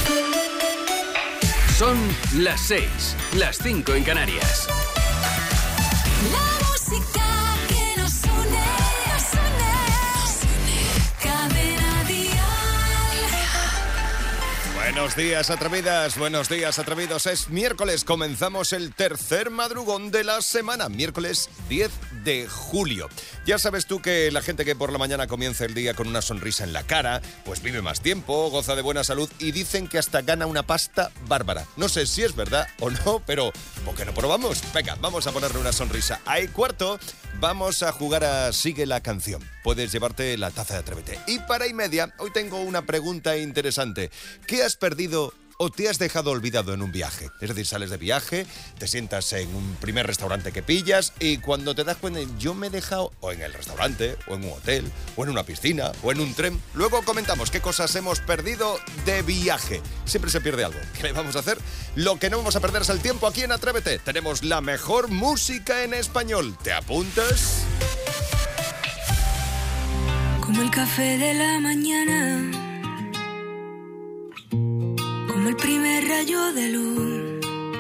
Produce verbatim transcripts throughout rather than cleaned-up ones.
Son las seis, las cinco en Canarias. La música que nos une, nos une, nos une. Cadena Dial. Buenos días, atrevidas, buenos días, atrevidos. Es miércoles, comenzamos el tercer madrugón de la semana, miércoles diez de julio. Ya sabes tú que la gente que por la mañana comienza el día con una sonrisa en la cara, pues vive más tiempo, goza de buena salud y dicen que hasta gana una pasta bárbara. No sé si es verdad o no, pero ¿por qué no probamos? Venga, vamos a ponerle una sonrisa. Hay cuarto, vamos a jugar a Sigue la canción. Puedes llevarte la taza de Atrévete. Y para y media, hoy tengo una pregunta interesante. ¿Qué has perdido o te has dejado olvidado en un viaje? Es decir, sales de viaje, te sientas en un primer restaurante que pillas y cuando te das cuenta, yo me he dejado o en el restaurante, o en un hotel, o en una piscina, o en un tren. Luego comentamos qué cosas hemos perdido de viaje. Siempre se pierde algo. ¿Qué le vamos a hacer? Lo que no vamos a perder es el tiempo aquí en Atrévete. Tenemos la mejor música en español. ¿Te apuntas? Como el café de la mañana, como el primer rayo de luz.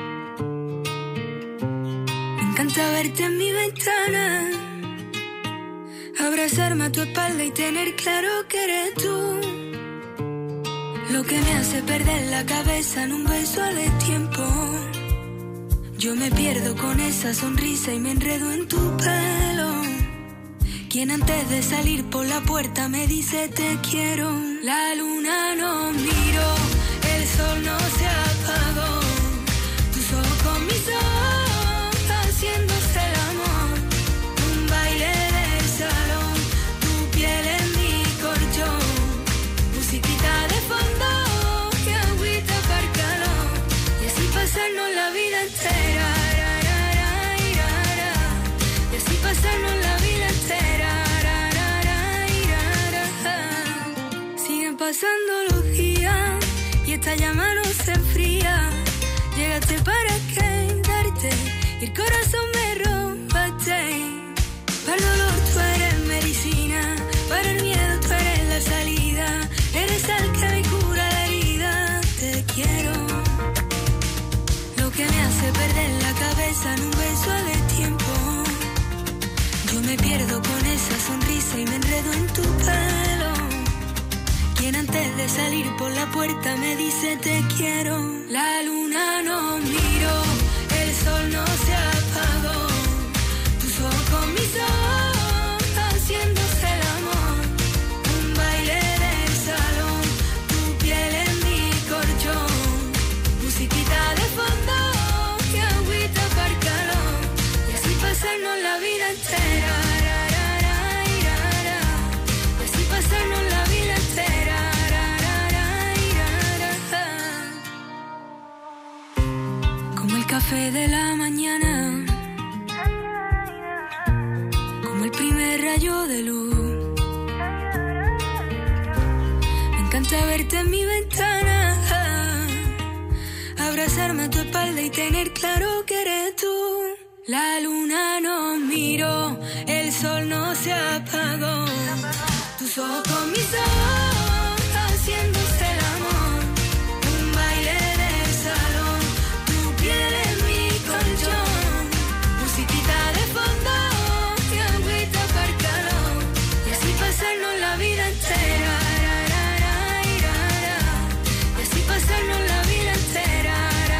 Me encanta verte en mi ventana, abrazarme a tu espalda y tener claro que eres tú. Lo que me hace perder la cabeza en un beso a destiempo. Yo me pierdo con esa sonrisa y me enredo en tu pelo. Quien antes de salir por la puerta me dice te quiero. La luna no miró, el sol no se apagó. Tus ojos con mis ojos, haciéndose el amor. Un baile de salón, tu piel en mi colchón. Musiquita de fondo, que agüita para el calor. Y así pasarnos la vida entera. Y así pasarnos la vida entera. Siguen pasando los días y esta llama no se enfría. Llegaste para quedarte y el corazón me robaste. Para el dolor tú eres medicina, para el miedo tú eres la salida. Eres el que me cura la herida. Te quiero. Lo que me hace perder la cabeza en un beso a destiempo. Yo me pierdo con esa sonrisa y me enredo en tu pelo. Quien antes de salir por la puerta me dice te quiero. La luna no miró, el sol no se apagó. Tus ojos con mis ojos, haciéndose el amor. Un baile de salón, tu piel en mi colchón. Musiquita de fondo, que agüita para el calor. Y así pasarnos la vida entera. Y así pasarnos la vida entera. Como el café de la mañana, como el primer rayo de luz. Me encanta verte en mi ventana, abrazarme a tu espalda y tener claro que eres tú. La luna no miró, el sol no se apagó. Tus ojos con mis ojos, haciéndose el amor. Un baile de salón, tu piel en mi colchón. Musiquita de fondo, que agüita para el calor. Y así pasarnos la vida entera. Y así pasarnos la vida entera.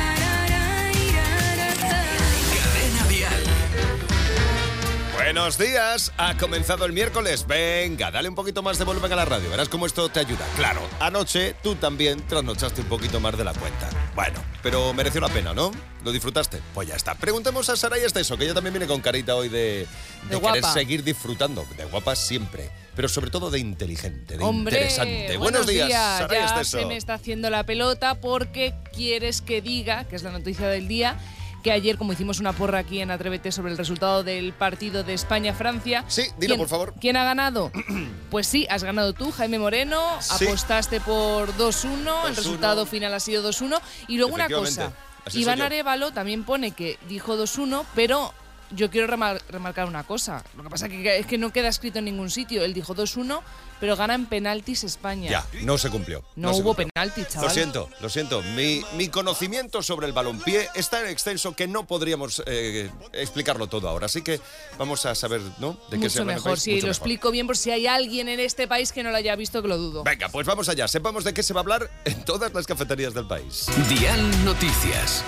Cadena Dial. Buenos días, ha comenzado el miércoles. Venga, dale un poquito más de volumen a la radio, verás cómo esto te ayuda. Claro, anoche tú también trasnochaste un poquito más de la cuenta. Bueno, pero mereció la pena, ¿no? ¿Lo disfrutaste? Pues ya está. Preguntemos a Saray Esteso, que ella también viene con carita hoy de, de, de querer seguir disfrutando. De guapa siempre, pero sobre todo de inteligente, de Hombre, interesante. Buenos, buenos días, días. Saray ya Esteso. Se me está haciendo la pelota porque quieres que diga, que es la noticia del día, que ayer, como hicimos una porra aquí en Atrévete sobre el resultado del partido de España-Francia... Sí, dilo, por favor. ¿Quién ha ganado? Pues sí, has ganado tú, Jaime Moreno. Sí. Apostaste por dos uno, el resultado final ha sido dos uno. Y luego una cosa, Iván Arévalo también pone que dijo dos uno, pero yo quiero remar- remarcar una cosa. Lo que pasa que, es que no queda escrito en ningún sitio. Él dijo dos uno, pero gana en penaltis España. Ya, no se cumplió. No, no se hubo cumplió. penaltis, chaval. Lo siento, lo siento. Mi, mi conocimiento sobre el balompié es tan extenso que no podríamos eh, explicarlo todo ahora. Así que vamos a saber, ¿no? De qué se Mucho habla en el mejor, país. sí, Mucho lo mejor. explico bien por si hay alguien en este país que no lo haya visto, que lo dudo. Venga, pues vamos allá. Sepamos de qué se va a hablar en todas las cafeterías del país. Dial Noticias.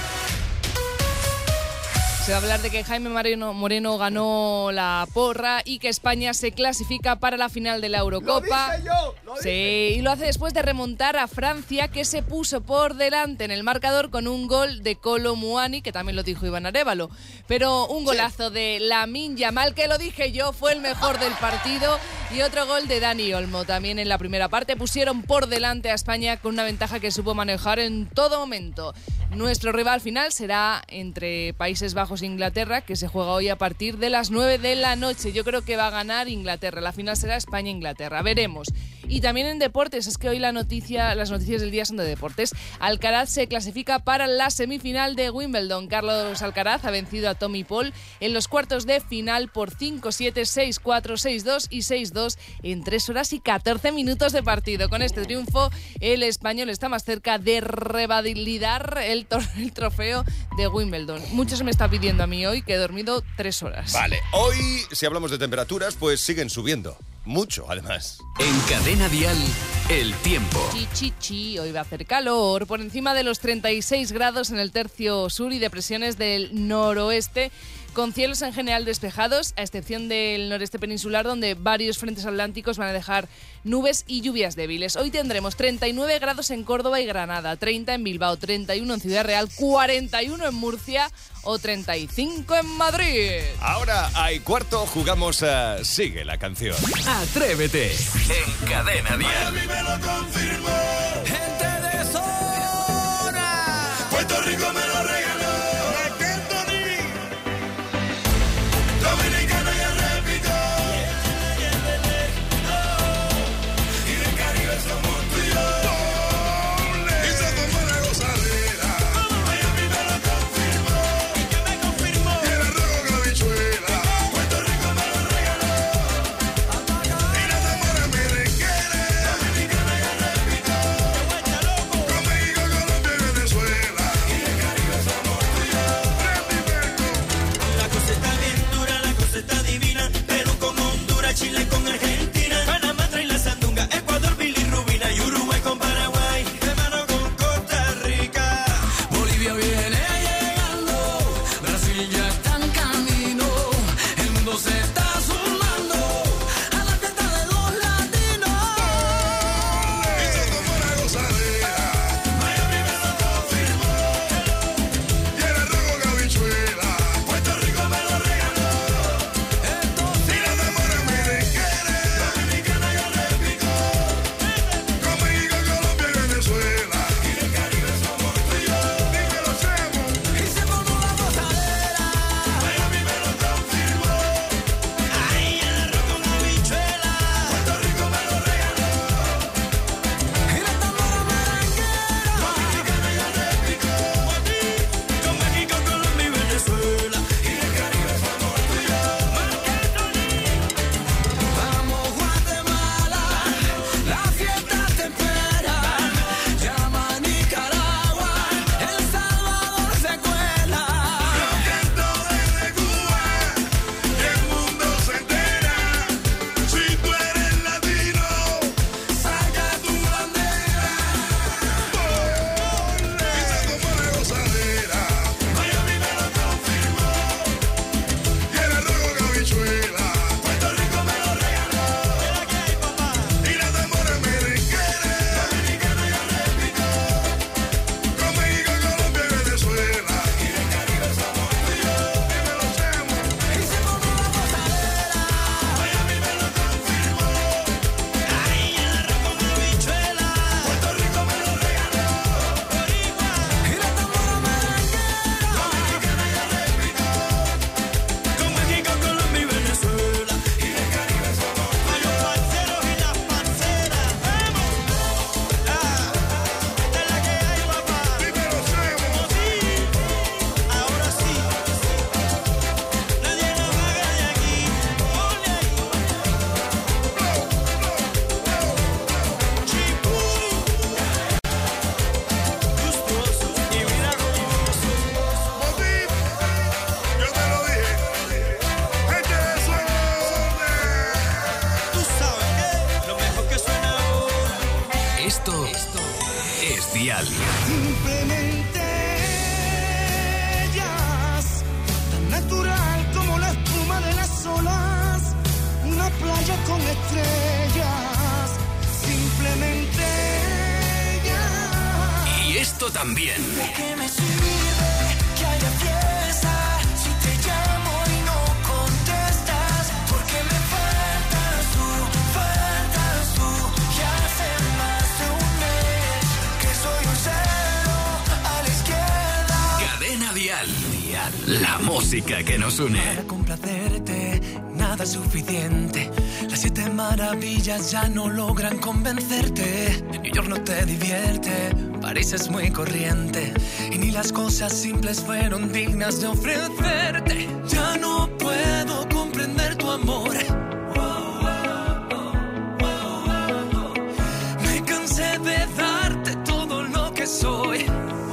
Se va a hablar de que Jaime Moreno, Moreno ganó la porra y que España se clasifica para la final de la Eurocopa. ¡Lo dije yo! ¡Lo Sí, dije! y lo hace después de remontar a Francia, que se puso por delante en el marcador con un gol de Kolo Muani, que también lo dijo Iván Arévalo. Pero un golazo de Lamine Yamal, que lo dije yo, fue el mejor del partido. Y otro gol de Dani Olmo. También en la primera parte pusieron por delante a España con una ventaja que supo manejar en todo momento. Nuestro rival final será entre Países Bajos e Inglaterra, que se juega hoy a partir de las nueve de la noche. Yo creo que va a ganar Inglaterra. La final será España-Inglaterra. Veremos. Y también en deportes, es que hoy la noticia, las noticias del día son de deportes. Alcaraz se clasifica para la semifinal de Wimbledon. Carlos Alcaraz ha vencido a Tommy Paul en los cuartos de final por cinco siete, seis cuatro, seis dos y seis dos en tres horas y catorce minutos de partido. Con este triunfo, el español está más cerca de revalidar el, tor- el trofeo de Wimbledon. Mucho se me está pidiendo a mí hoy, que he dormido tres horas. Vale, hoy, si hablamos de temperaturas, pues siguen subiendo. Mucho, además. En Cadena Dial, el tiempo. Chi, chi, chi, hoy va a hacer calor, por encima de los treinta y seis grados en el tercio sur y depresiones del noroeste, con cielos en general despejados, a excepción del noreste peninsular, donde varios frentes atlánticos van a dejar nubes y lluvias débiles. Hoy tendremos treinta y nueve grados en Córdoba y Granada, treinta en Bilbao, treinta y uno en Ciudad Real, cuarenta y uno en Murcia o treinta y cinco en Madrid. Ahora, hay cuarto, jugamos a Sigue la canción. Atrévete en Cadena Dial. me lo confirmó. Gente de zona. Puerto Rico me lo regaló. Raquel Tony. Dominicana ya repito. Y del Caribe somos tú y yo. Y se tomó la gozadera. Miami me lo confirmó. ¿Y qué me confirmó? Y el arroz con la bichuela. Puerto Rico me lo regaló. Y las amores merengueras. Dominicana ya repito. Esto, esto es Dial. Simplemente ellas, tan natural como la espuma de las olas, una playa con estrellas. Simplemente ellas. Y esto también. ¿De qué me sirve que haya fiesta si te llamo y no contestas? Porque me faltas tú, faltas tú. Ya hace más de un mes que soy un cero a la izquierda. Cadena Dial. Dial. La música que nos une. Para complacerte, nada es suficiente. Las siete maravillas ya no logran convencerte. New York no te divierte, París es muy corriente. Y ni las cosas simples fueron dignas de ofrecerte. Ya no puedo comprender tu amor. Me cansé de darte todo lo que soy.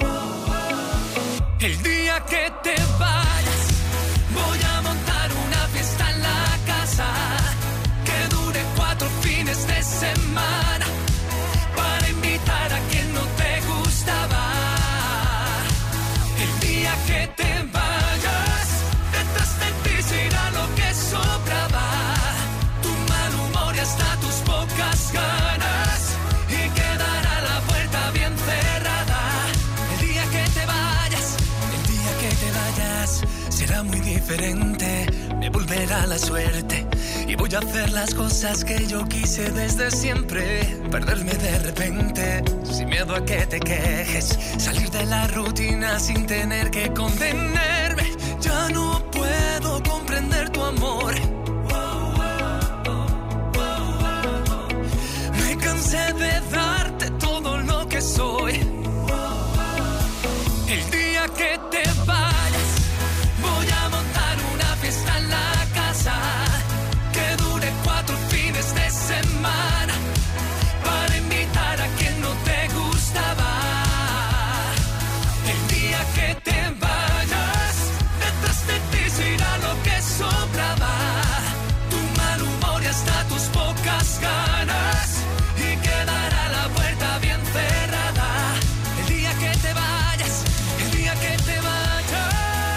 El día que te vayas, voy a montar una fiesta en la casa que dure cuatro fines de semana para invitar a quien no te gustaba. El día que te vayas, detrás de ti se irá lo que sobraba. Tu mal humor y hasta tus pocas ganas, y quedará la puerta bien cerrada. El día que te vayas, el día que te vayas, será muy diferente, me volverá la suerte y voy a hacer las cosas que yo quise desde siempre. Perderme de repente, sin miedo a que te quejes, salir de la rutina sin tener que contenerme. Ya no puedo comprender tu amor. Me cansé de darte todo lo que soy. El día que te vayas, voy a montar una fiesta en la casa que dure cuatro fines de semana para invitar a quien no te gustaba. El día que te vayas, detrás de ti se irá lo que sobraba. Tu mal humor y hasta tus pocas ganas, y quedará la puerta bien cerrada. El día que te vayas, el día que te vayas,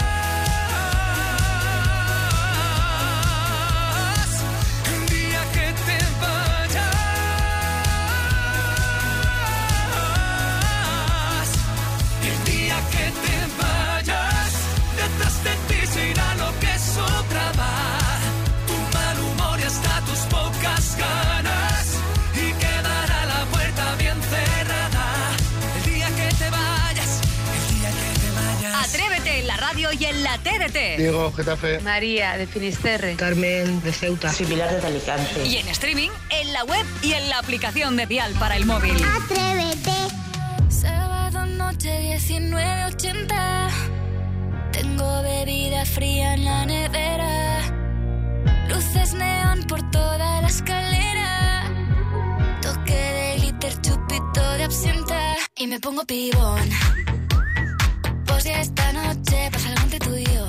el día que te vayas, el día que te vayas, detrás de ti se irá lo que sobraba. Tu mal humor y hasta tus pocas ganas, y quedará la puerta bien cerrada. El día que te vayas, el día que te vayas. Atrévete en la radio y en la T D T. Diego, Getafe. María, de Finisterre. Carmen, de Ceuta. Soy Pilar, de Alicante. Y en streaming, en la web y en la aplicación de Dial para el móvil. Atrévete. Sábado noche diecinueve ochenta. Tengo bebida fría en la nevera. Luces neón por toda la escalera. Toque de glitter, chupito de absenta. Y me pongo pibón. Pues ya esta noche pasa algo entre tú y yo.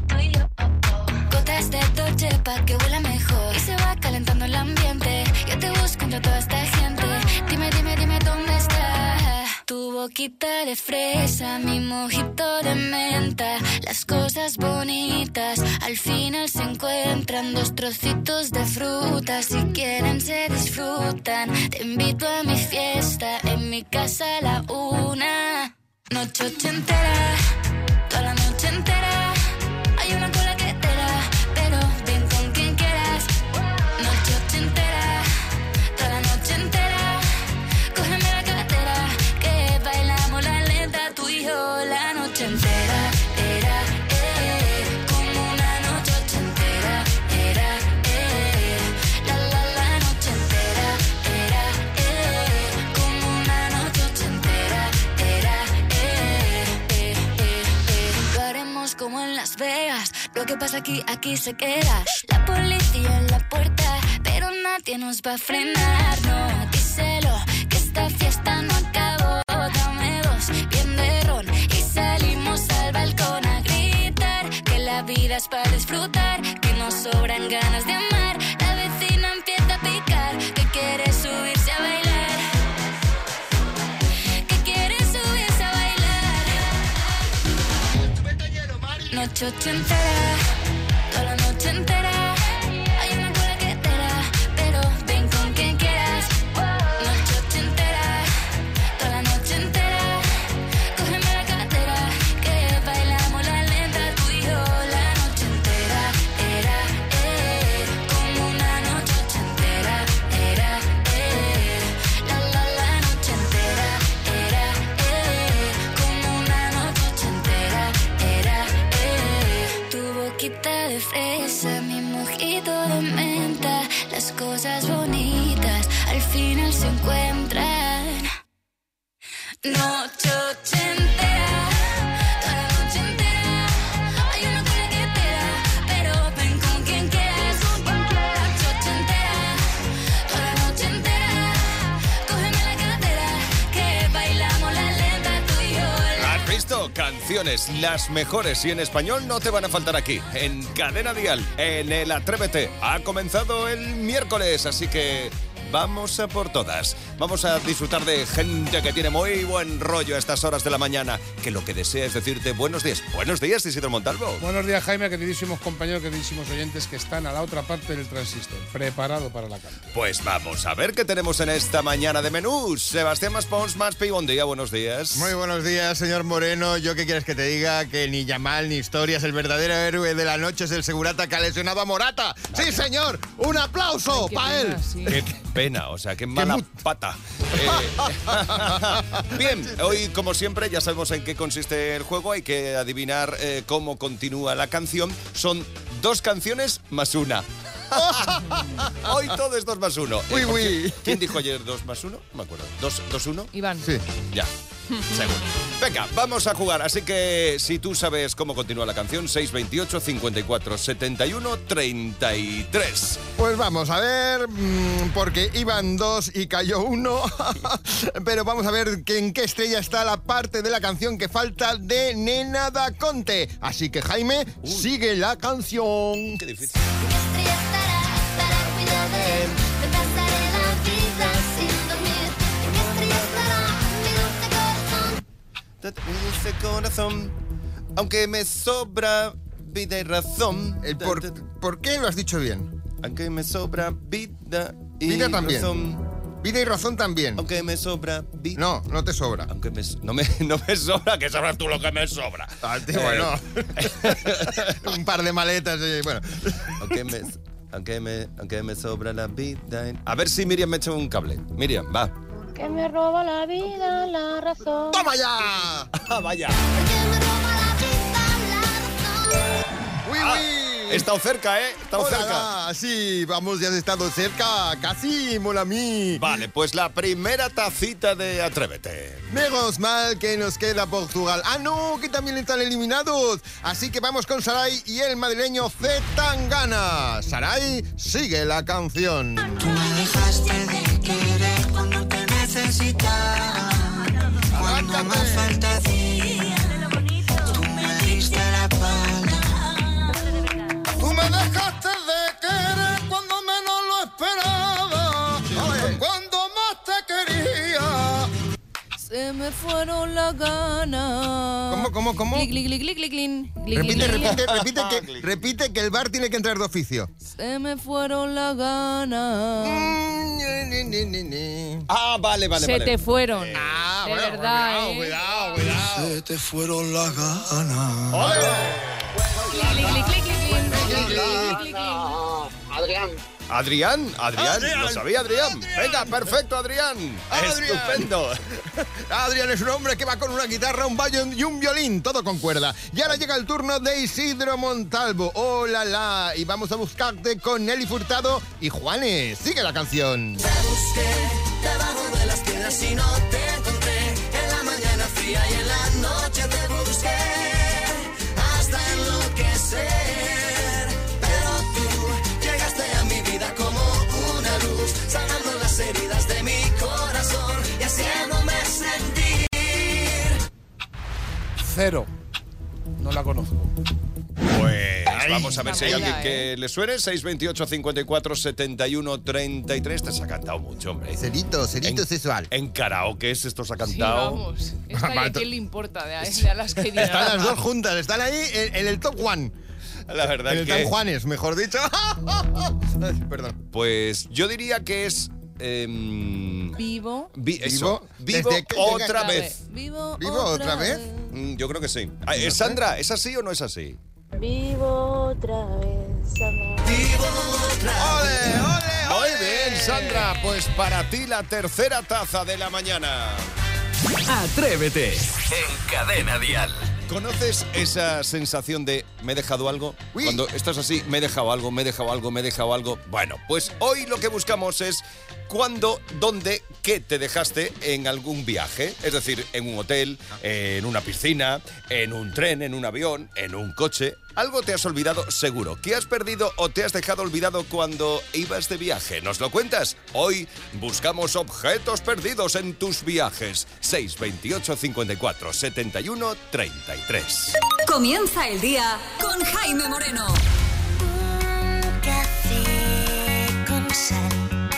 Gotas de Dolce pa' que huela mejor. Y se va calentando el ambiente. Yo te busco entre toda esta gente. Dime, dime, dime dónde está. Tu boquita de fresa, mi mojito de menta. Las cosas bonitas al final se encuentran. Dos trocitos de fruta, si quieren se disfrutan. Te invito a mi fiesta, en mi casa a la una. Noche ochentera, toda la noche entera. Hay una cola que te da, pero ven con quien quieras. Noche ochentera, toda la noche entera. Cógeme la cartera, que bailamos la lenta, tú y yo la noche entera. Era, eh, como una noche ochentera. Era, eh, la la la noche entera. Era, eh, como una noche ochentera. Era, eh, eh, eh, eh. Lo haremos como en Las Vegas. Lo que pasa aquí, aquí se queda. La policía en la puerta, pero nadie nos va a frenar. No, díselo, que esta fiesta no acabó. Dame dos, bien de ron, y salimos al balcón a gritar. Que la vida es para disfrutar, que nos sobran ganas de amar. La vecina empieza a picar, que quiere subirse a bailar. noche ochentera, toda la noche entera. Hay una cola que te da, pero ven con quien quieras. Noche ochentera, toda la noche entera. Cógeme la cartera, que bailamos la lenta tú y yo. La noche entera era, eh, como una noche ochentera. Era, eh, la la la noche entera. Era, eh, como una noche ochentera. Era, eh, tu boquita de fresa, mi mojito de menta. Las cosas bonitas al final se encuentran. Noche ochentera, toda la noche entera. Hay una cola que te da, pero ven con quien quieras. Noche ochentera, toda la noche entera. Cógeme la cartera, que bailamos la lenta tú y yo. ¿Has visto? Canciones, las mejores y en español no te van a faltar aquí, en Cadena Dial, en el Atrévete. Ha comenzado el miércoles, así que vamos a por todas. Vamos a disfrutar de gente que tiene muy buen rollo a estas horas de la mañana, que lo que desea es decirte buenos días. Buenos días, Isidro Montalvo. Buenos días, Jaime, queridísimos compañeros, queridísimos oyentes que están a la otra parte del transistor, preparado para la canción. Pues vamos a ver qué tenemos en esta mañana de menús. Sebastián Maspons, Maspi, buen día, buenos días. Muy buenos días, señor Moreno. ¿Yo qué quieres que te diga? Que ni Yamal ni historias. El verdadero héroe de la noche es el segurata que ha lesionado a Morata. ¡Sí, señor! ¡Un aplauso para él! Sí. Qué pena, o sea, qué mala pata. Eh, bien, hoy como siempre ya sabemos en qué consiste el juego. Hay que adivinar eh, cómo continúa la canción. Son dos canciones más una. Hoy todo es dos más uno. Uy, Eh, uy. ¿Quién dijo ayer dos más uno? No me acuerdo. ¿Dos, dos uno? Iván. Sí. Ya, seguro. Venga, vamos a jugar. Así que si tú sabes cómo continúa la canción, seis veintiocho, cincuenta y cuatro, setenta y uno, treinta y tres. Pues vamos a ver, mmm, porque iban dos y cayó uno. Pero vamos a ver que en qué estrella está la parte de la canción que falta de Nena da Conte. Así que, Jaime, Uy. sigue la canción. Qué difícil. Mi estrella estará, estará al cuidado de él. Me pasaré la vida sin dormir. Mi estrella estará, mi dulce corazón. Mi dulce corazón, aunque me sobra vida y razón. El por, ¿Por qué lo has dicho bien? Aunque me sobra vida y Vida también. razón. Vida y razón también. Aunque me sobra vida. No, no te sobra. Aunque me, no, me, no me sobra, que sabrás tú lo que me sobra. Ah, tío, Eh, bueno. Un par de maletas y bueno. Aunque me, aunque, me, aunque me sobra la vida. en- A ver si Miriam me echa un cable. Miriam, va. Que me roba la vida, la razón. ¡Toma ya! Ah, vaya. Porque me roba la vida, la razón. ¡Uy, Ah, uy! he estado cerca, ¿eh? He estado Hola, cerca. sí, vamos, ya has estado cerca. Casi, mola mí. Vale, pues la primera tacita de Atrévete. Menos mal que nos queda Portugal. ¡Ah, no! Que también están eliminados. Así que vamos con Sarai y el madrileño Z Tangana. Sarai, sigue la canción. Tú me dejaste de querer cuando te necesitaba. Cuando más falta hacía, tú me diste la espalda. Tú me dejaste de querer cuando menos lo esperaba. Cuando más te quería. Se me fueron las ganas. ¿Cómo, cómo, cómo? Clic, clic, clic, clic, clic, clic. Clic, Repite, clic, clic. repite, repite que, repite que el bar tiene que entrar de oficio. Se me fueron las ganas. Mm, ni, ni, ni, ni. Ah, vale, vale, Se vale. te fueron. Ah, de bueno, verdad, cuidado, ¿eh? cuidado, cuidado. Se te fueron las ganas. Clic, clic, clic, clic, clic, clic, clic, clic, clic, clic. Adrián. Adrián, Adrián, Adrián, lo sabía Adrián. Adrián. Venga, perfecto, Adrián. Adrián. Estupendo. Adrián es un hombre que va con una guitarra, un bajo y un violín, todo con cuerda. Y ahora llega el turno de Isidro Montalvo. ¡Hola, la! Y vamos a buscarte con Nelly Furtado y Juanes. Sigue la canción. Te busqué debajo de las piedras y no te encontré. En la mañana fría y en la noche te busqué. Hasta enloquecer. Pero tú llegaste a mi vida como una luz, sanando las heridas de mi corazón y haciéndome sentir. Cero. No la conozco. Pues Ay. vamos a ver si hay Vamos alguien allá, que le suene. seis veintiocho, cincuenta y cuatro, setenta y uno, treinta y tres. Te ha cantado mucho, hombre. Cerito, cerito En- sexual. En karaoke esto se ha Sí, cantado. vamos. Esta y a quién le importa de, de a las que Están las dirán. dos juntas, están ahí en, en el top one. La verdad En el que... San Juanes, mejor dicho. Ay, perdón. Pues yo diría que es... em, Vivo. vi- eso, Vivo. vivo Desde que otra llega- vez. Vivo, ¿Vivo otra vez? Mm, Yo creo que sí. Ah, eh, Sandra, ¿es así o no es así? Vivo otra vez, Sandra. ¡Ole, ole, Muy ole! bien, Sandra. Pues para ti la tercera taza de la mañana. Atrévete en Cadena Dial. ¿Conoces esa sensación de me he dejado algo? Uy. Cuando estás así, me he dejado algo, me he dejado algo, me he dejado algo. Bueno, pues hoy lo que buscamos es cuándo, dónde, qué te dejaste en algún viaje. Es decir, en un hotel, en una piscina, en un tren, en un avión, en un coche. Algo te has olvidado seguro. ¿Qué has perdido o te has dejado olvidado cuando ibas de viaje? ¿Nos lo cuentas? Hoy buscamos objetos perdidos en tus viajes. seis veintiocho, cincuenta y cuatro, setenta y uno, treinta y tres. Comienza el día con Jaime Moreno. Un café con sal.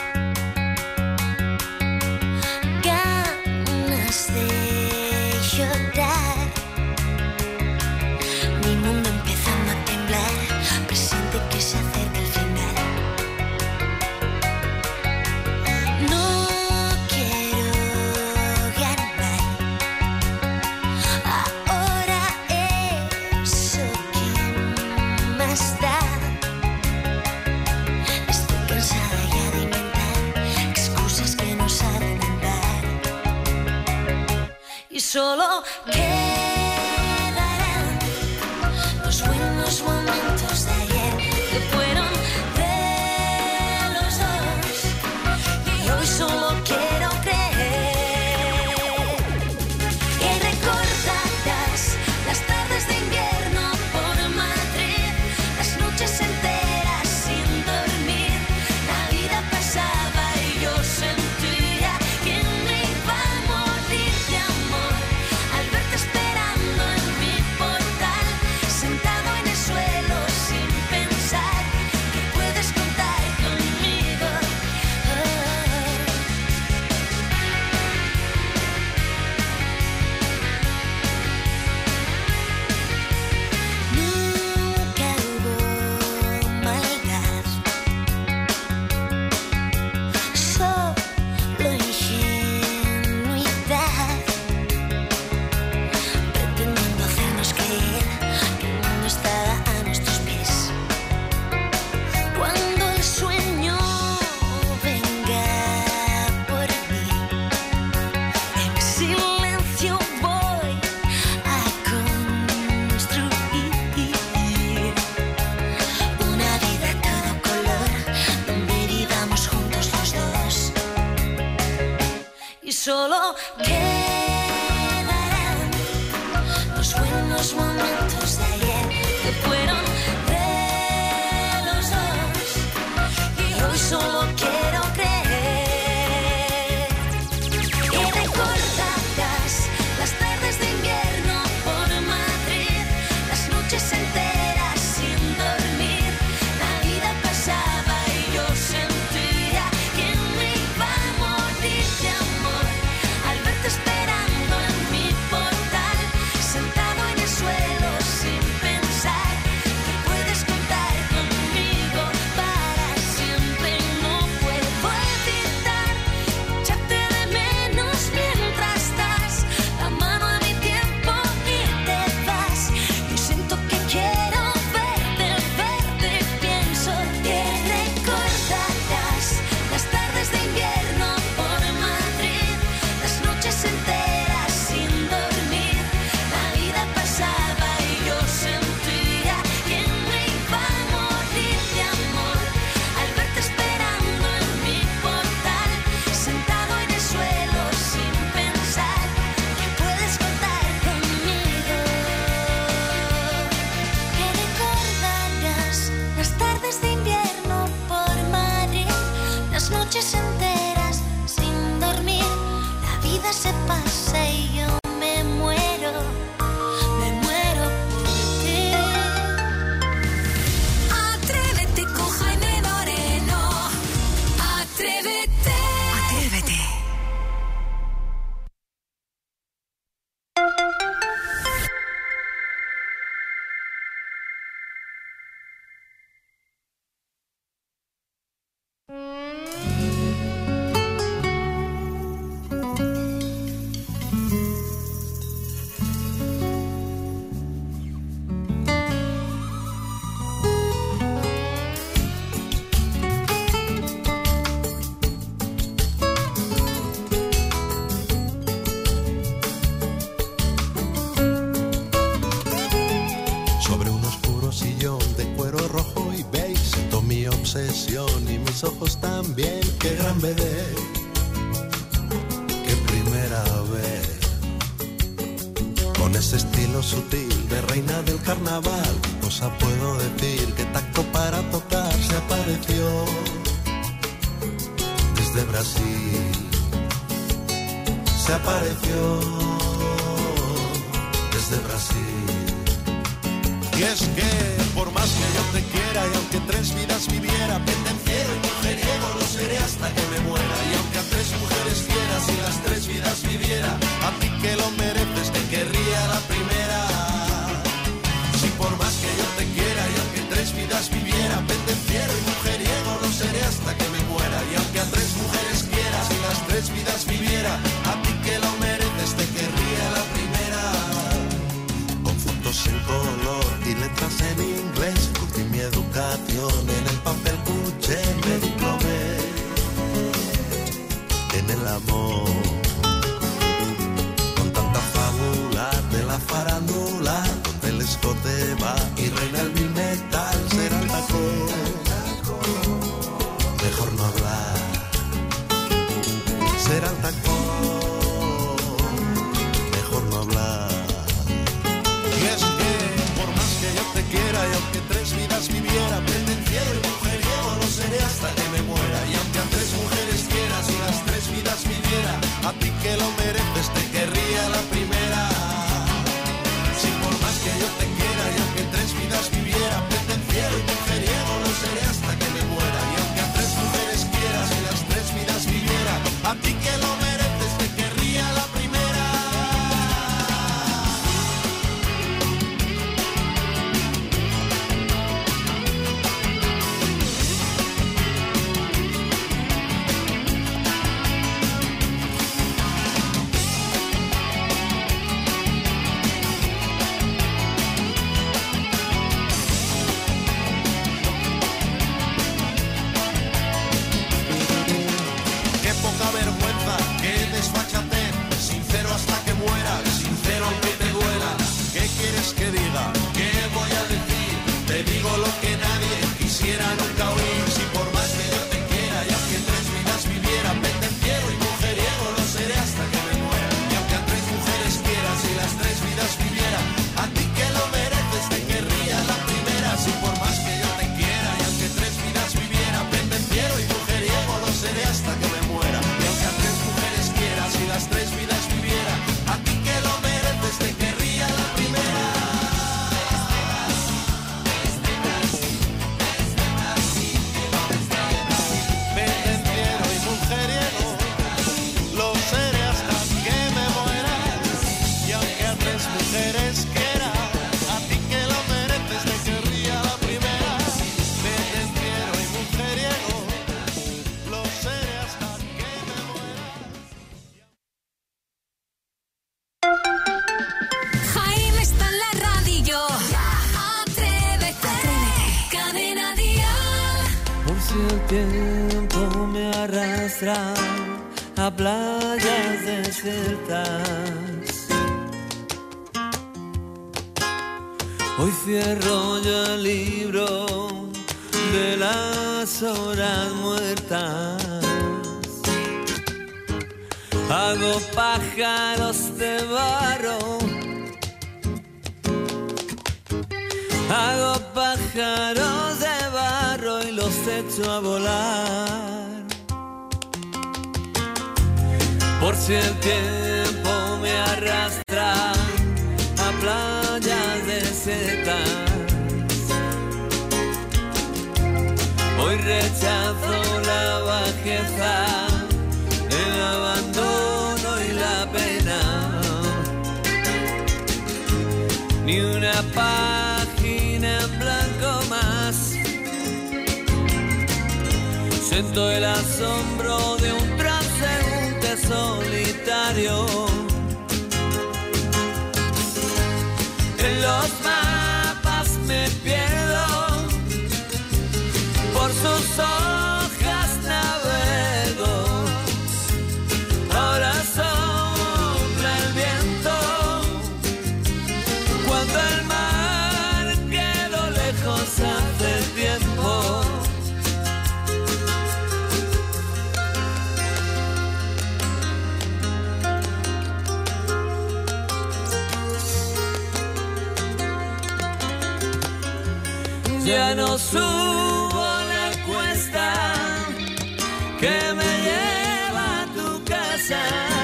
Ganas de llorar. Mi mundo empezando a temblar. Presiente que se acerca el final. No quiero ganar. Ahora eso que más da. Estoy cansada ya de inventar excusas que no saben andar. Y solo quedarán los buenos momentos de ayer que fueron de los dos. Y hoy solo quiero creer que recordarás las tardes de invierno por Madrid, las noches enteras sin dormir. La vida pasaba y yo sentía que me iba a morir de amor al verte esperando en mi portal, sentado en el suelo sin pensar que puedes contar conmigo. Nunca hubo maldad, solo ingenuidad, pretendiendo hacernos creer que el mundo estaba a nuestros pies. Cuando el sueño venga por mí, en silencio voy a construir una vida a todo color donde vivamos juntos los dos. Y solo quedarán los buenos momentos de ayer que fueron de los dos. Y hoy solo quiero creer que recordarás Sobre un oscuro sillón de cuero rojo y beige siento mi obsesión y mis ojos también. Qué gran bebé, qué primera vez. Con ese estilo sutil de reina del carnaval, ¿qué cosa puedo decir? Qué tacto para tocar se apareció desde Brasil. Se apareció desde Brasil. Y es que, por más que yo te quiera y aunque tres vidas viviera, pendenciero y mujeriego lo seré hasta que me muera. Y aunque a tres mujeres quieras y las tres vidas viviera, a ti que lo mereces te querría la primera. Si por más que yo te quiera y aunque tres vidas viviera, pendenciero y mujeriego lo seré hasta que me muera. Y aunque a tres mujeres quieras y las tres vidas viviera, a ti que lo mereces te querría la primera. En color y letras en inglés, curtí mi educación en el papel cuché, me diplomé en el amor. Con tanta fábula de la farándula, donde el escote va y reina el mil metal, será el tacón. Mejor no hablar, será el tacón. Mejor no hablar. Y es que, por más que yo te quiera y aunque tres vidas viviera, pendenciero y mujeriego lo seré hasta que me muera. Y aunque a tres mujeres quieras y las tres vidas viviera, a ti que lo mereces te querría la primera. Si por más que yo te quiera y aunque tres vidas viviera, pendenciero y mujeriego lo seré hasta que me muera. Y aunque a tres mujeres quieras y las tres vidas viviera, a ti que lo mereces te querría la primera. Desfachatez, sincero hasta que muera, sincero aunque te duela. ¿Qué quieres que diga? ¿Qué voy a decir? Te digo lo que nadie quisiera nunca oír. Si por más que yo te quiera y aunque tres vidas viviera, pendenciero y mujeriego lo seré hasta que me muera. Y aunque a tres mujeres quieras y las tres vidas viviera, a ti que lo mereces te querría la primera. Si por más que yo te quiera y aunque tres vidas viviera, pendenciero y mujeriego lo seré hasta que me muera. Y aunque a tres mujeres quieras y las tres vidas viviera, a ti que lo mereces te querría la primera. Pendenciero y mujeriego lo seré hasta que me muera. Y aunque a tres mujeres quiera, a ti que lo mereces te querría la primera. Pendenciero y mujeriego lo seré hasta que me muera. Jaime está en la radio. Atrévete. Cadena Dial. Por si el tiempo me arrastra a playas desiertas, hoy cierro yo el libro de las horas muertas. Hago pájaros de barro, hago pájaros de barro y los echo a volar. Por si el tiempo me arrastra a playas desiertas, hoy rechazo la bajeza, el abandono y la pena. Ni una página en blanco más. Siento el asombro de un transeúnte solitario En los mapas me pierdo, por sus hojas navego. Ahora sopla el viento, cuando el mar quedó lejos hace tiempo. Ya no subo la cuesta que me lleva a tu casa.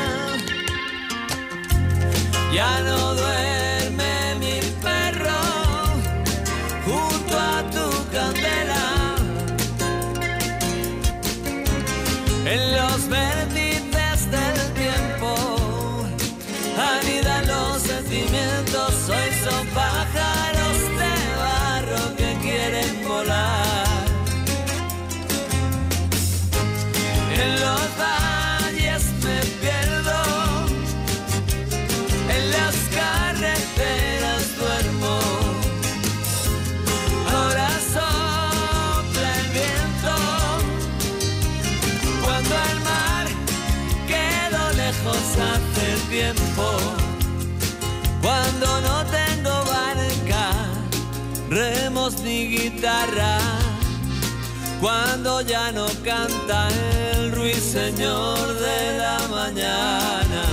Ya no duerme mi perro junto a tu candela. En los vértices del tiempo anidan los sentimientos. Hoy son pájaros de barro que quieren volar. En los valles me pierdo, en las carreteras duermo. Ahora sopla el viento, cuando el mar quedó lejos hace tiempo. Cuando no tengo barca, remos ni guitarra, cuando ya no canta el ruiseñor de la mañana.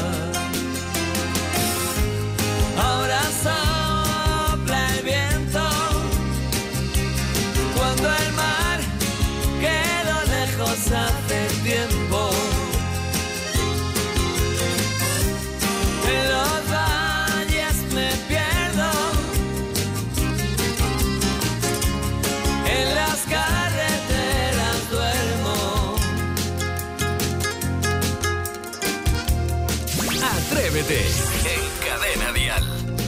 Ahora sopla el viento, cuando el mar quedó lejos hace tiempo. En los valles me pierdo, en las carreteras duermo. Atrévete en Cadena Dial.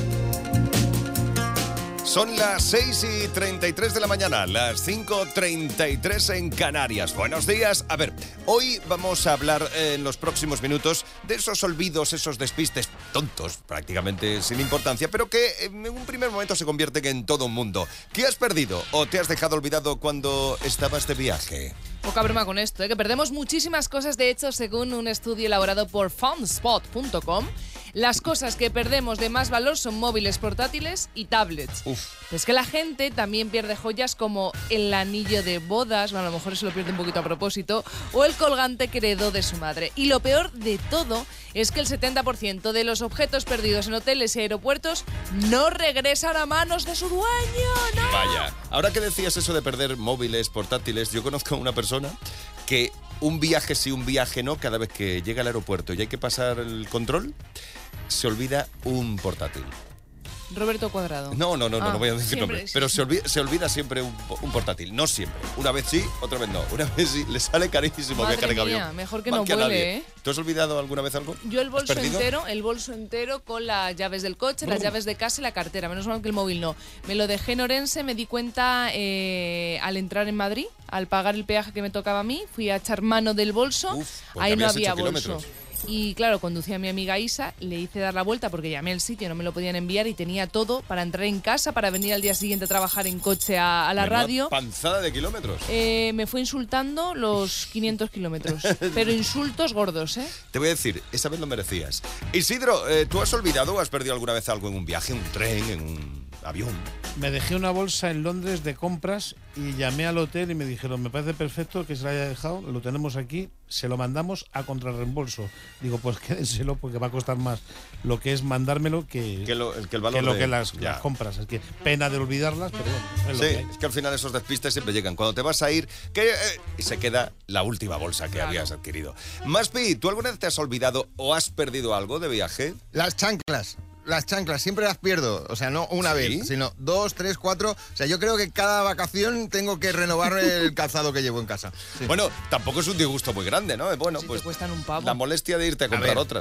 Son las seis y treinta y tres de la mañana, las cinco y treinta y tres en Canarias. Buenos días. A ver, hoy vamos a hablar eh, en los próximos minutos de esos olvidos, esos despistes tontos, prácticamente sin importancia, pero que en un primer momento se convierten en todo un mundo. ¿Qué has perdido o te has dejado olvidado cuando estabas de viaje? Poca broma con esto, ¿eh? Que perdemos muchísimas cosas. De hecho, según un estudio elaborado por Fundspot punto com, las cosas que perdemos de más valor son móviles portátiles y tablets. Uf. Es que la gente también pierde joyas como el anillo de bodas, bueno, a lo mejor se lo pierde un poquito a propósito, o el colgante que heredó de su madre. Y lo peor de todo es que el setenta por ciento de los objetos perdidos en hoteles y aeropuertos no regresan a manos de su dueño, ¿no? Vaya, ahora que decías eso de perder móviles portátiles, yo conozco a una persona que un viaje sí, un viaje no, cada vez que llega al aeropuerto y hay que pasar el control, se olvida un portátil. Roberto Cuadrado. No, no, no, no, Ah, no voy a decir siempre, nombre. sí. Pero se olvida, se olvida siempre un, un portátil. No siempre. Una vez sí, otra vez no. Una vez sí, le sale carísimo Madre viajar en mía, avión. mejor que Más no a vuele, nadie. ¿eh? ¿Tú has olvidado alguna vez algo? Yo el ¿Has bolso perdido? entero, el bolso entero con las llaves del coche, las Uh. llaves de casa y la cartera. Menos mal que el móvil no. Me lo dejé en Orense, me di cuenta eh, al entrar en Madrid, al pagar el peaje que me tocaba a mí, fui a echar mano del bolso, Uf, porque ahí no habías había hecho bolso. kilómetros. Y claro, conducía a mi amiga Isa, le hice dar la vuelta porque llamé al sitio, no me lo podían enviar y tenía todo para entrar en casa, para venir al día siguiente a trabajar en coche a, a la Menuda radio. panzada de kilómetros. Eh, me fue insultando los quinientos kilómetros, pero insultos gordos, ¿eh? Te voy a decir, esa vez lo merecías. Isidro, eh, ¿tú has olvidado o has perdido alguna vez algo en un viaje, en un tren, en un avión? Me dejé una bolsa en Londres de compras y llamé al hotel y me dijeron, me parece perfecto que se la haya dejado, lo tenemos aquí, se lo mandamos a contrarreembolso. Digo, pues quédenselo porque va a costar más lo que es mandármelo que, Que, lo, que el valor que, lo de- que las, Ya. las compras. Es que pena de olvidarlas, pero bueno, es lo Sí, que hay. es que al final esos despistes siempre llegan. Cuando te vas a ir, que eh, y se queda la última bolsa que habías adquirido. Maspi, ¿tú alguna vez te has olvidado o has perdido algo de viaje? Las chanclas. Las chanclas siempre las pierdo, o sea, no una ¿Sí? vez, sino dos, tres, cuatro. O sea, yo creo que cada vacación tengo que renovar el calzado que llevo en casa. Sí. Bueno, tampoco es un disgusto muy grande, ¿no? Bueno, Si pues te cuestan un pavo. la molestia de irte a comprar ver. otras, ¿no?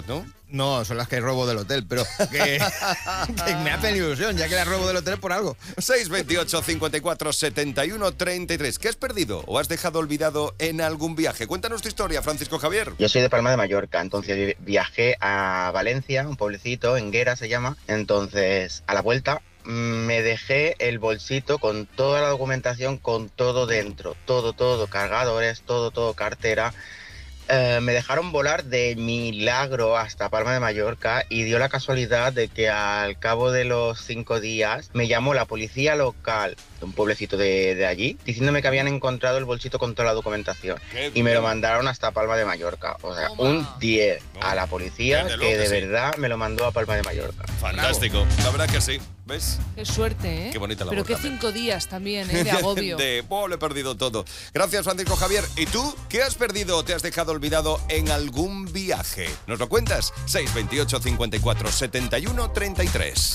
No, son las que robo del hotel, pero que, que me hacen ilusión, ya que las robo del hotel por algo. seis veintiocho, cincuenta y cuatro, setenta y uno, treinta y tres. ¿Qué has perdido o has dejado olvidado en algún viaje? Cuéntanos tu historia, Francisco Javier. Yo soy de Palma de Mallorca, entonces viajé a Valencia, un pueblecito, Enguera se llama. Entonces, a la vuelta me dejé el bolsito con toda la documentación, con todo dentro, todo, todo, cargadores, todo, todo, cartera. Eh, me dejaron volar de milagro hasta Palma de Mallorca y dio la casualidad de que al cabo de los cinco días me llamó la policía local de un pueblecito de, de allí diciéndome que habían encontrado el bolsito con toda la documentación y me lo mandaron hasta Palma de Mallorca. O sea, Toma. un diez a la policía que de sí. verdad me lo mandó a Palma de Mallorca. Fantástico, la verdad que sí. ¿Ves? Qué suerte, ¿eh? Qué bonita la Pero qué cinco días también, ¿eh? De agobio. de, oh, lo he perdido todo. Gracias, Francisco Javier. ¿Y tú? ¿Qué has perdido o te has dejado olvidado en algún viaje? ¿Nos lo cuentas? seis veintiocho, cincuenta y cuatro, setenta y uno, treinta y tres.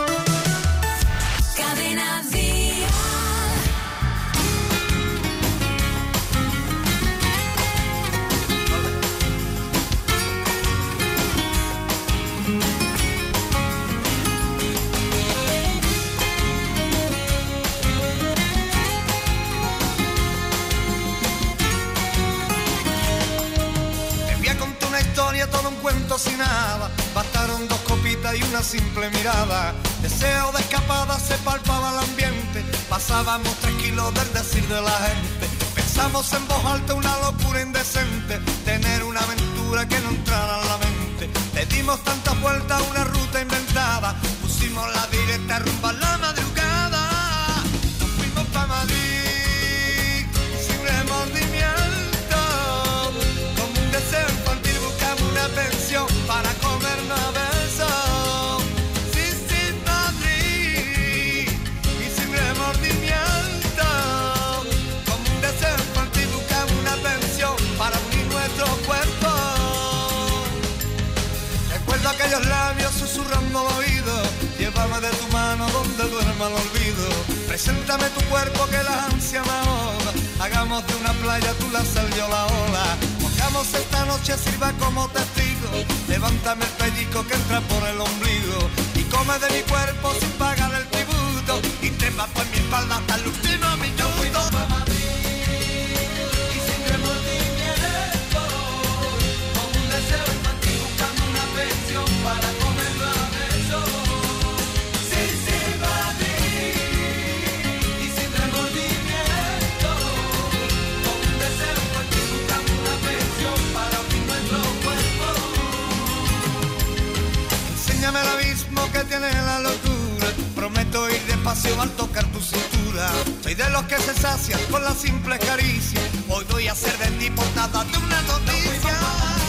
Cadena Dial. Todo un cuento sin nada, bastaron dos copitas y una simple mirada. Deseo de escapada se palpaba el ambiente, pasábamos tranquilos del decir de la gente. Pensamos en voz alta una locura indecente, tener una aventura que no entrara en la mente. Le dimos tantas vueltas a una ruta inventada, pusimos la directa rumba a la madrugada. Nos fuimos pa' Madrid sin remordimiento, como un deseo infantil una pensión para comernos a besos. Sí, sin Madrid y sin remordimiento, como un deseo infantil buscamos una pensión para unir nuestros cuerpos. Recuerdo aquellos labios susurrando al oído, llévame de tu mano donde duerma el olvido. Preséntame tu cuerpo que la ansia me ahoga, hagamos de una playa tú la sal yo la ola. Mojamos esta noche, sirva como testigo, levántame el pellizco que entra por el ombligo y come de mi cuerpo sin pagar el tributo y trepa por mi espalda hasta el último minuto. Y sin remordimiento, como un deseo infantil buscando una pensión para comerlo a besos. Sí, sí, Madrid, y sin remordimiento, como un deseo infantil buscando una pensión para unir nuestro cuerpo. Enséñame el abismo que tiene la locura, prometo ir despacio al tocar tu cintura. Soy de los que se sacian con la simple caricia, hoy voy a ser de ti portada de una noticia.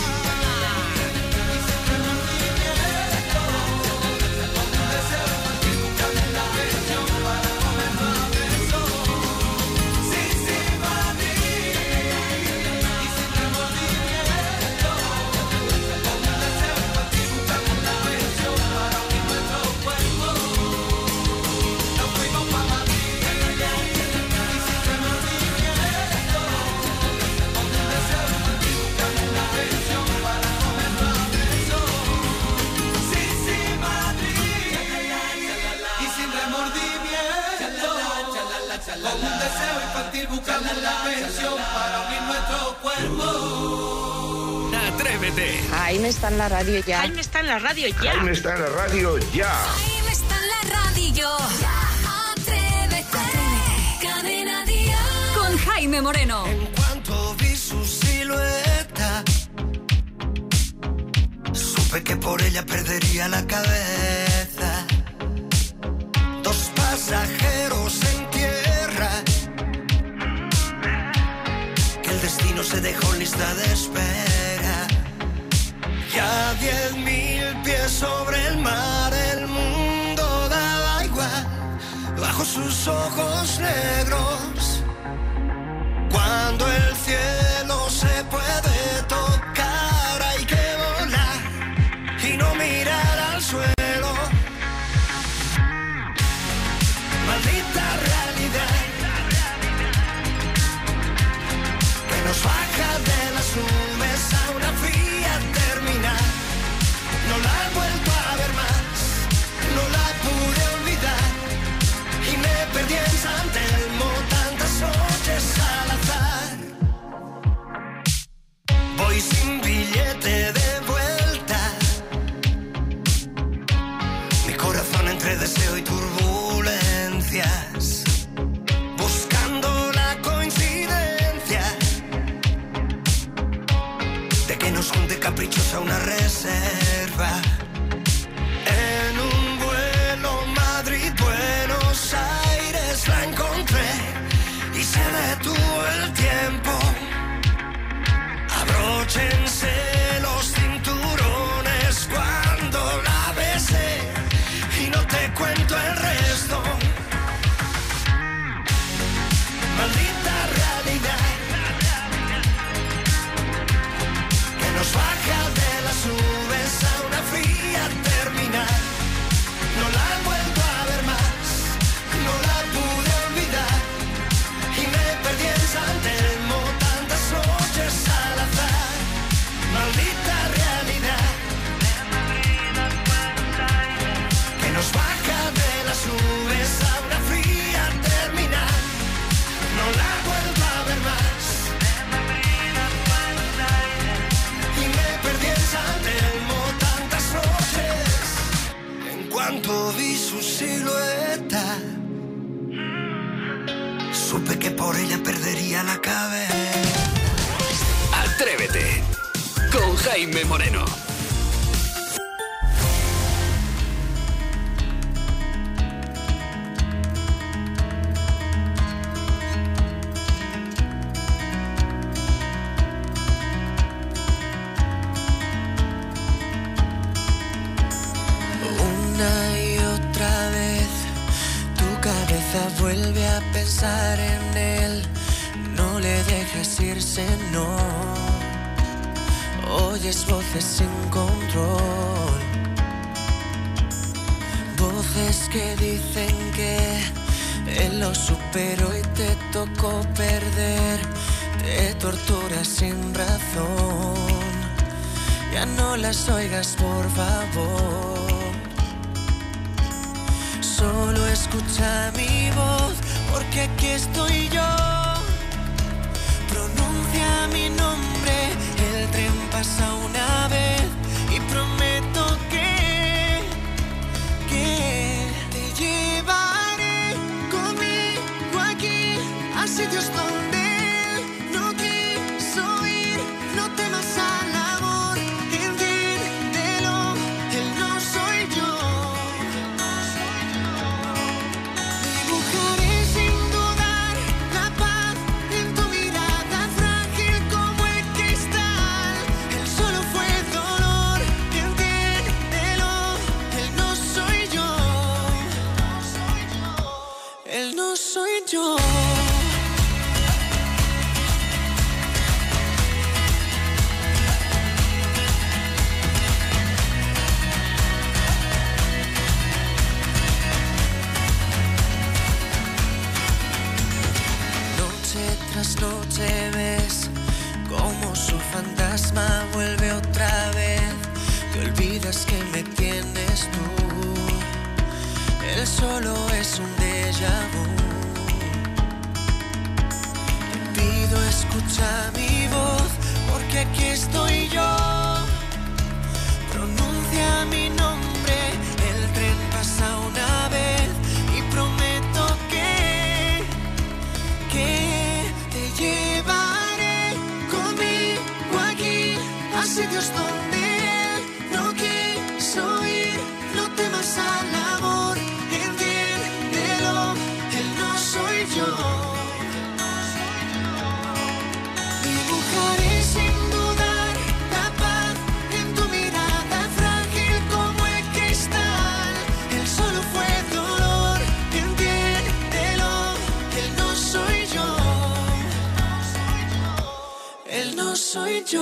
Con un deseo infantil buscando la pensión para unir nuestro cuerpo. Atrévete. Jaime está en la radio ya. Jaime está en la radio ya. Jaime está en la radio ya. Jaime está en la radio. Atrévete. Atrévete. Cadena Dial. Con Jaime Moreno. En cuanto vi su silueta, supe que por ella perdería la cabeza. Dos pasajeros en tierra, que el destino se dejó en lista de espera. Ya diez mil pies sobre el mar, el mundo daba igual bajo sus ojos negros. Cuando el cielo se puede tocar hay que volar y no mirar al suelo. Maldita realidad que nos baja de las nubes a una fría terminal. deseo y turbulencias, buscando la coincidencia de que nos junte caprichosa una reserva. En un vuelo Madrid-Buenos Aires la encontré y se detuvo el tiempo. Abróchense los cinturones cuando la besé y no te cuento el resto. Maldita realidad que nos baja de las nubes a una fría terminal. No la he vuelto a ver más, no la pude olvidar y me perdí en San Telmo tantas noches al azar. Maldita realidad que nos baja de las nubes a una fría terminal. No la vuelvo a ver más y me perdí en San Telmo tantas noches. En cuanto vi su silueta, supe que por ella perdería la cabeza. Atrévete con Jaime Moreno. Una y otra vez tu cabeza vuelve a pensar en él. No le dejes irse, no. Oyes voces sin control, voces que dicen que él lo superó y te tocó perder. Te torturas sin razón, ya no las oigas por favor. Solo escucha mi voz, porque aquí estoy yo. Pronuncia mi nombre, el tren pasa una vez y prometo que, que te llevaré conmigo aquí a sitios donde él no quiso ir. No temas al amor, entiéndelo, él no soy yo. Dibujaré sin dudar la paz en tu mirada frágil como el cristal. Él solo fue dolor, entiéndelo, él no soy yo. Él no soy yo. Noche tras noche ves como su fantasma vuelve otra vez. Te olvidas que me tienes tú. Él solo es un déjà vu. Te pido escucha mi voz, porque aquí estoy yo. Pronuncia mi nombre, el tren pasa una vez y prometo que, que te llevaré conmigo aquí a sitios donde él no quiso ir. No temas al amor, entiéndelo, él no soy yo. Dibujaré sin dudar la paz en tu mirada frágil como el cristal. Él solo fue dolor, entiéndelo, él no soy yo. Él no soy yo.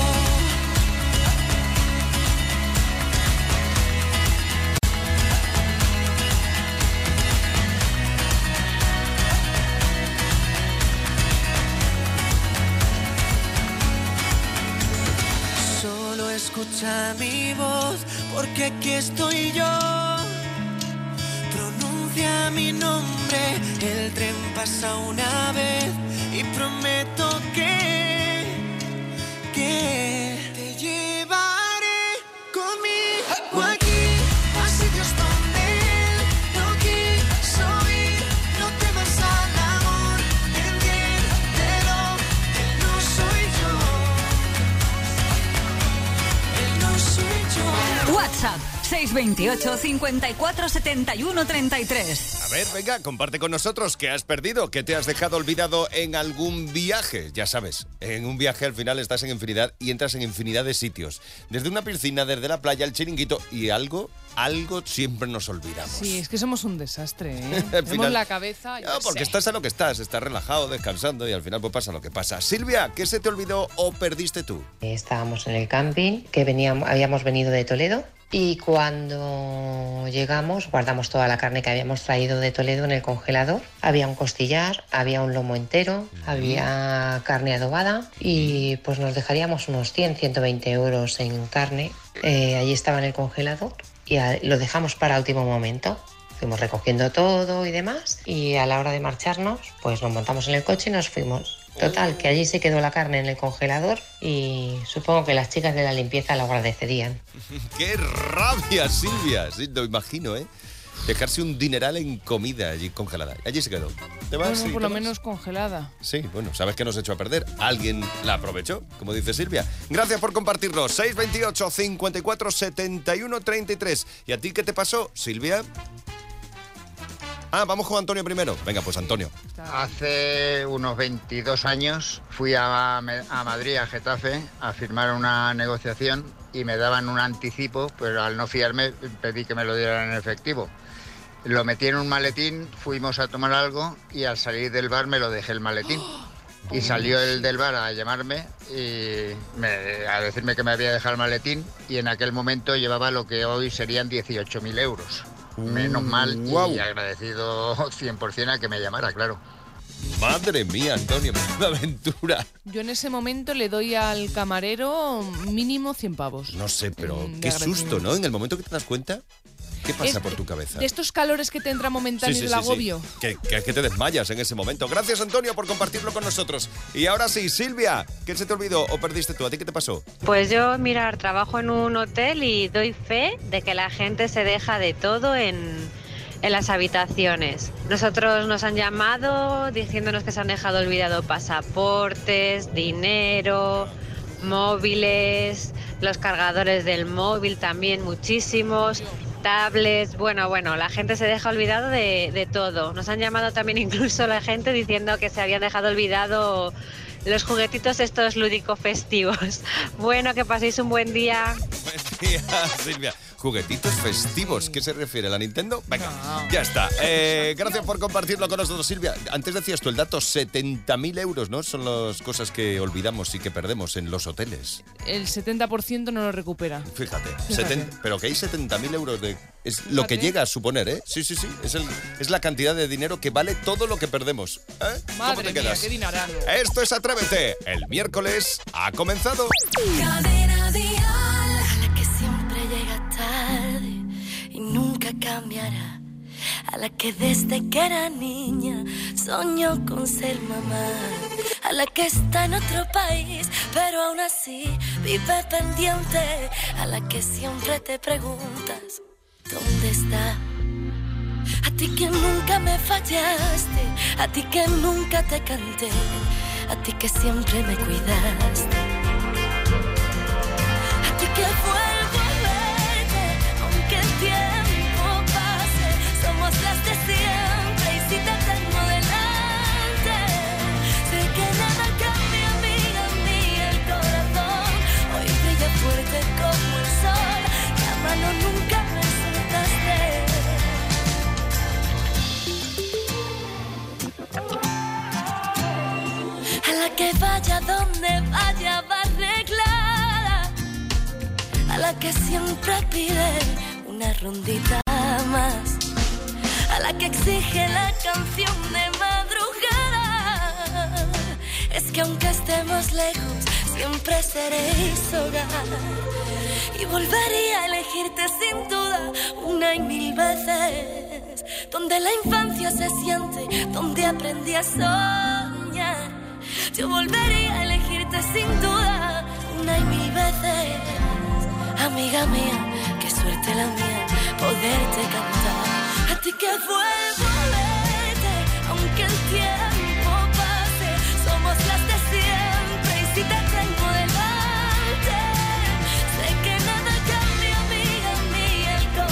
Solo escucha mi voz, porque aquí estoy yo. Pronuncia mi nombre, el tren pasa una vez y prometo que, que te llevaré conmigo aquí a sitios donde él seis veintiocho, cincuenta y cuatro, setenta y uno, treinta y tres. A ver, venga, comparte con nosotros qué has perdido, qué te has dejado olvidado en algún viaje. Ya sabes, en un viaje al final estás en infinidad y entras en infinidad de sitios. Desde una piscina, desde la playa, el chiringuito y algo, algo siempre nos olvidamos. Sí, es que somos un desastre, ¿eh? Al Tenemos final- la cabeza... yo No, qué porque sé. estás a lo que estás, estás relajado, descansando y al final pues pasa lo que pasa. Silvia, ¿qué se te olvidó o perdiste tú? Estábamos en el camping, que veníamos, habíamos venido de Toledo y cuando llegamos guardamos toda la carne que habíamos traído de Toledo en el congelador. Había un costillar, había un lomo entero, había carne adobada y pues nos dejaríamos unos cien, ciento veinte euros en carne. Eh, allí estaba en el congelador y a- lo dejamos para último momento. Fuimos recogiendo todo y demás y a la hora de marcharnos pues nos montamos en el coche y nos fuimos. Total, que allí se quedó la carne en el congelador y supongo que las chicas de la limpieza lo agradecerían. ¡Qué rabia, Silvia! Sí, lo imagino, ¿eh? Dejarse un dineral en comida allí congelada. Allí se quedó. ¿Te vas? Bueno, y por te lo vas? menos congelada. Sí, bueno, ¿sabes qué nos echó a perder? Alguien la aprovechó, como dice Silvia. Gracias por compartirlo. seis veintiocho, cincuenta y cuatro, setenta y uno, treinta y tres. ¿Y a ti qué te pasó, Silvia? Ah, vamos con Antonio primero. Venga, pues Antonio. Hace unos veintidós años fui a, a Madrid, a Getafe, a firmar una negociación y me daban un anticipo, pero al no fiarme pedí que me lo dieran en efectivo. Lo metí en un maletín, fuimos a tomar algo y al salir del bar me lo dejé el maletín. Y salió el del bar a llamarme y me- a decirme que me había dejado el maletín y en aquel momento llevaba lo que hoy serían dieciocho mil euros. Menos mal guau. y agradecido cien por ciento a que me llamara, claro. Madre mía, Antonio, menuda aventura. Yo en ese momento le doy al camarero mínimo cien pavos. No sé, pero Mm, de qué susto, agradecimiento. ¿no? En el momento que te das cuenta, ¿qué pasa Es por tu cabeza? De estos calores que te entra Sí, momentáneos sí, del sí, sí. agobio. Que, que, que te desmayas en ese momento. Gracias, Antonio, por compartirlo con nosotros. Y ahora sí, Silvia, ¿qué se te olvidó o perdiste tú? ¿A ti qué te pasó? Pues yo, mirar, trabajo en un hotel y doy fe de que la gente se deja de todo en, en las habitaciones. Nosotros nos han llamado diciéndonos que se han dejado olvidado pasaportes, dinero, móviles, los cargadores del móvil también muchísimos, tablets, bueno, bueno, la gente se deja olvidado de, de todo. Nos han llamado también incluso la gente diciendo que se habían dejado olvidado los juguetitos estos lúdicos festivos. Bueno, que paséis un buen día. Buen día, Silvia. Juguetitos festivos. ¿Qué se refiere? ¿La Nintendo? Venga, ya está. Eh, gracias por compartirlo con nosotros, Silvia. Antes decías tú el dato, setenta mil euros, ¿no? Son las cosas que olvidamos y que perdemos en los hoteles. El setenta por ciento no lo recupera. Fíjate, Fíjate. setenta pero que hay setenta mil euros de... Es lo que Fíjate. llega a suponer, ¿eh? Sí, sí, sí. Es, el, es la cantidad de dinero que vale todo lo que perdemos. ¿Eh? ¿Cómo Madre te mía, quedas? qué dinarano. Esto es Atrévete. El miércoles ha comenzado. Cadena Dial, a la que siempre llega tarde y nunca cambiará. A la que desde que era niña soñó con ser mamá. A la que está en otro país, pero aún así vive pendiente. A la que siempre te preguntas, ¿dónde está? A ti que nunca me fallaste, a ti que nunca te canté, a ti que siempre me cuidaste. A ti que vuelvo a verte, aunque el tiempo pase, somos las de siempre y si te tengo delante, sé que nada cambia, amiga mía, el corazón hoy brilla fuerte como el sol, la mano nunca me soltaste. A la que vaya donde vaya va arreglada, a la que siempre pide una rondita más, a la que exige la canción de madrugada. Es que aunque estemos lejos, siempre seréis hogar. Y volvería a elegirte sin duda una y mil veces, donde la infancia se siente, donde aprendí a soñar. Yo volvería a elegirte sin duda una y mil veces. Amiga mía, qué suerte la mía, poderte cantar. A ti que vuelvo a verte, aunque el tiempo pase, somos las de siempre y si te tengo delante, sé que nada cambia, amiga mía, el corazón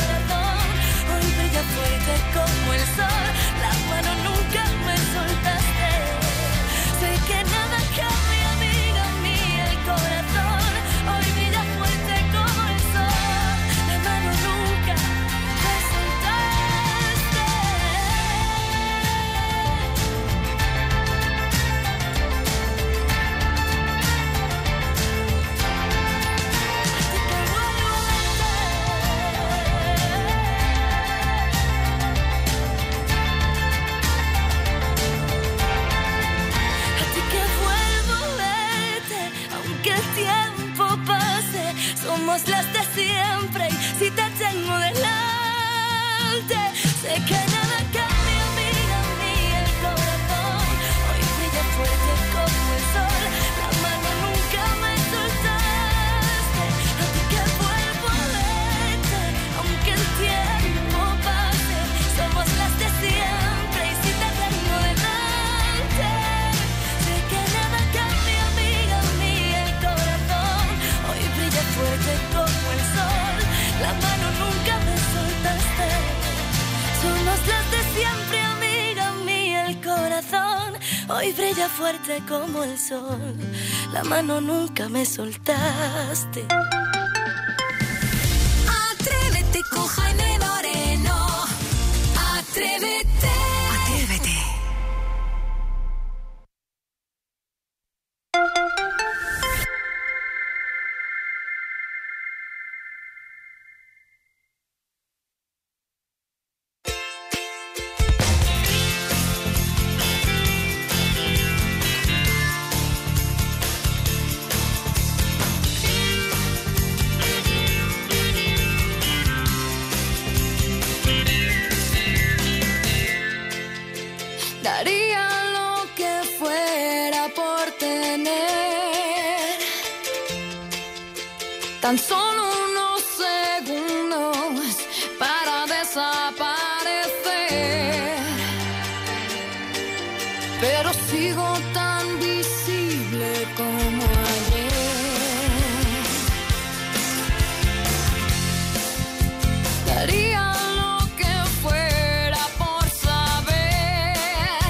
Hoy brilla fuerte como el sol, la mano nunca me soltaste. Atrévete con Jaime Moreno. Atrévete. Atrévete. Daría lo que fuera por tener tan solo unos segundos para desaparecer, pero sigo tan visible como ayer. Daría lo que fuera por saber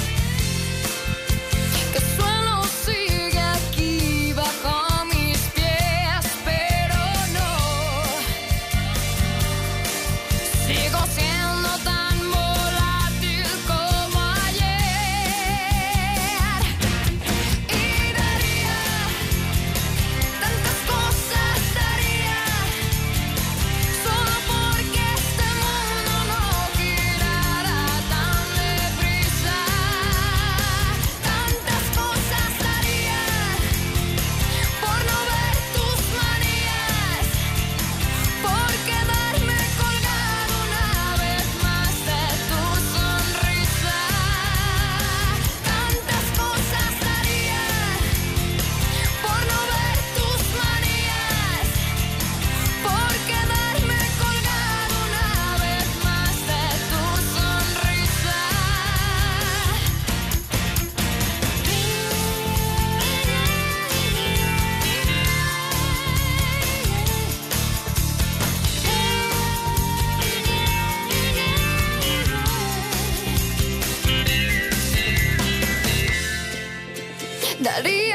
que el suelo sigue aquí bajo mis pies, pero no. Sigo siendo tan volátil como ayer. Y daría tantas cosas, daría solo porque este mundo no girara tan deprisa. Tantas cosas daría por no ver tus manías, por quedarme colgado una vez más de tu sonrisa. Tantas cosas daría por no ver tus manías, por quedarme colgado una vez más de tu sonrisa. Daría